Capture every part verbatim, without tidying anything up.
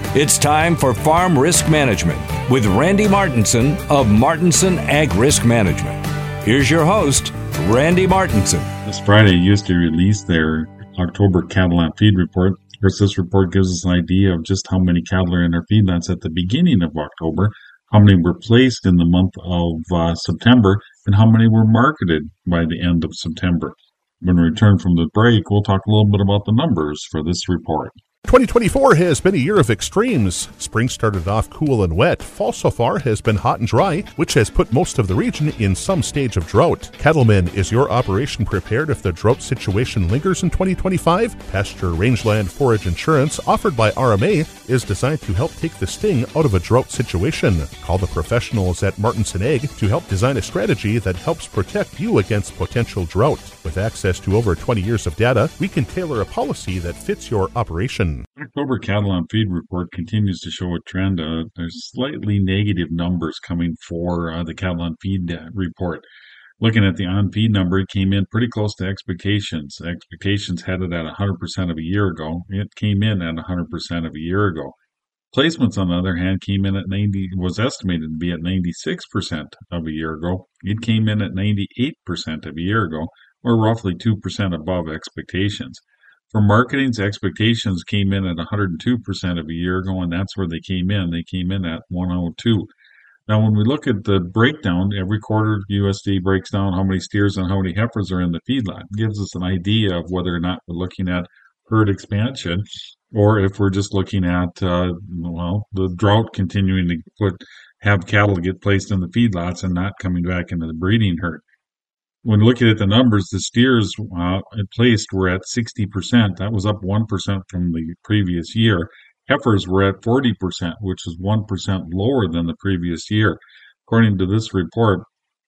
It's time for Farm Risk Management with Randy Martinson of Martinson Ag Risk Management. Here's your host, Randy Martinson. This Friday, U S D A released their October cattle on feed report. Of course, this report gives us an idea of just how many cattle are in their feedlots at the beginning of October, how many were placed in the month of uh, September, and how many were marketed by the end of September. When we return from the break, we'll talk a little bit about the numbers for this report. twenty twenty-four has been a year of extremes. Spring started off cool and wet. Fall so far has been hot and dry, which has put most of the region in some stage of drought. Cattlemen, is your operation prepared if the drought situation lingers in twenty twenty-five? Pasture Rangeland Forage Insurance, offered by R M A, is designed to help take the sting out of a drought situation. Call the professionals at Martinson Ag to help design a strategy that helps protect you against potential drought. With access to over twenty years of data, we can tailor a policy that fits your operation. October cattle on feed report continues to show a trend. Uh, there's slightly negative numbers coming for uh, the cattle on feed uh, report. Looking at the on feed number, it came in pretty close to expectations. Expectations had it at one hundred percent of a year ago. It came in at one hundred percent of a year ago. Placements, on the other hand, came in at ninety, was estimated to be at ninety-six percent of a year ago. It came in at ninety-eight percent of a year ago, or roughly two percent above expectations. For marketing's expectations came in at one hundred two percent of a year ago, and that's where they came in. They came in at one hundred two. Now, when we look at the breakdown, every quarter U S D A breaks down how many steers and how many heifers are in the feedlot. It gives us an idea of whether or not we're looking at herd expansion or if we're just looking at, uh, well, the drought continuing to put have cattle get placed in the feedlots and not coming back into the breeding herd. When looking at the numbers, the steers uh, placed were at sixty percent. That was up one percent from the previous year. Heifers were at forty percent, which is one percent lower than the previous year. According to this report,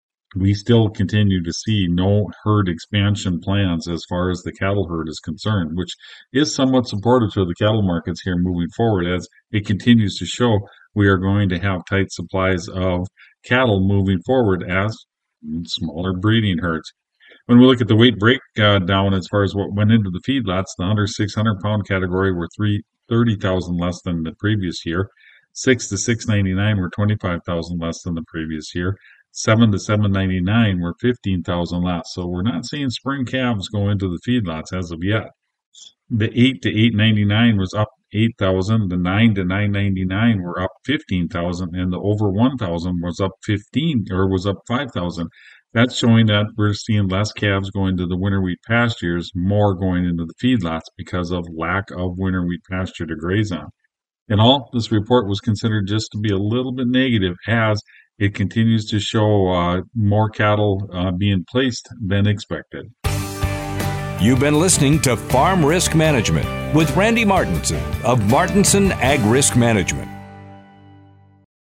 we still continue to see no herd expansion plans as far as the cattle herd is concerned, which is somewhat supportive to the cattle markets here moving forward, as it continues to show we are going to have tight supplies of cattle moving forward as smaller breeding herds. When we look at the weight breakdown uh, as far as what went into the feedlots, the under six hundred pound category were thirty thousand less than the previous year. six to six ninety-nine were twenty-five thousand less than the previous year. seven to seven ninety-nine were fifteen thousand less. So we're not seeing spring calves go into the feedlots as of yet. The eight to eight ninety-nine was up eight thousand. The nine to nine ninety-nine were up fifteen thousand, and the over one thousand was up fifteen or was up five thousand. That's showing that we're seeing less calves going to the winter wheat pastures, more going into the feedlots because of lack of winter wheat pasture to graze on. In all, this report was considered just to be a little bit negative as it continues to show uh, more cattle uh, being placed than expected. You've been listening to Farm Risk Management with Randy Martinson of Martinson Ag Risk Management.